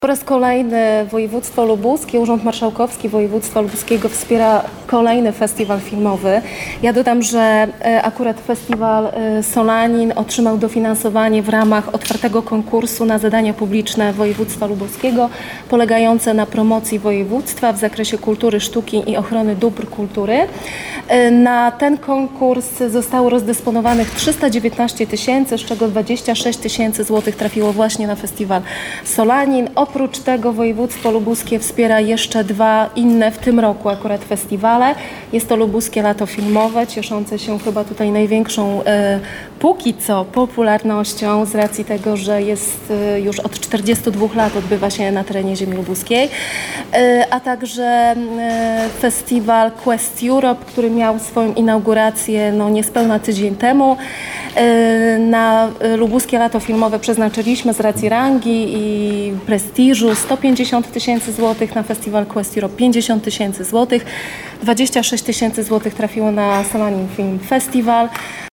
Po raz kolejny województwo lubuskie, Urząd Marszałkowski Województwa Lubuskiego wspiera kolejny festiwal filmowy. Ja dodam, że akurat festiwal Solanin otrzymał dofinansowanie w ramach otwartego konkursu na zadania publiczne województwa lubuskiego polegające na promocji województwa w zakresie kultury, sztuki i ochrony dóbr kultury. Na ten konkurs zostało rozdysponowanych 319 tysięcy, z czego 26 tysięcy złotych trafiło właśnie na festiwal Solanin. Oprócz tego województwo lubuskie wspiera jeszcze dwa inne w tym roku akurat festiwale. Jest to Lubuskie Lato Filmowe, cieszące się chyba tutaj największą póki co popularnością z racji tego, że jest już od 42 lat odbywa się na terenie ziemi lubuskiej, a także festiwal Quest Europe, który miał swoją inaugurację niespełna tydzień temu. Na Lubuskie Lato Filmowe przeznaczyliśmy z racji rangi i prestiżu 150 tysięcy złotych, na festiwal Quest Europe 50 tysięcy złotych, 26 tysięcy złotych trafiło na Solanin Film Festival.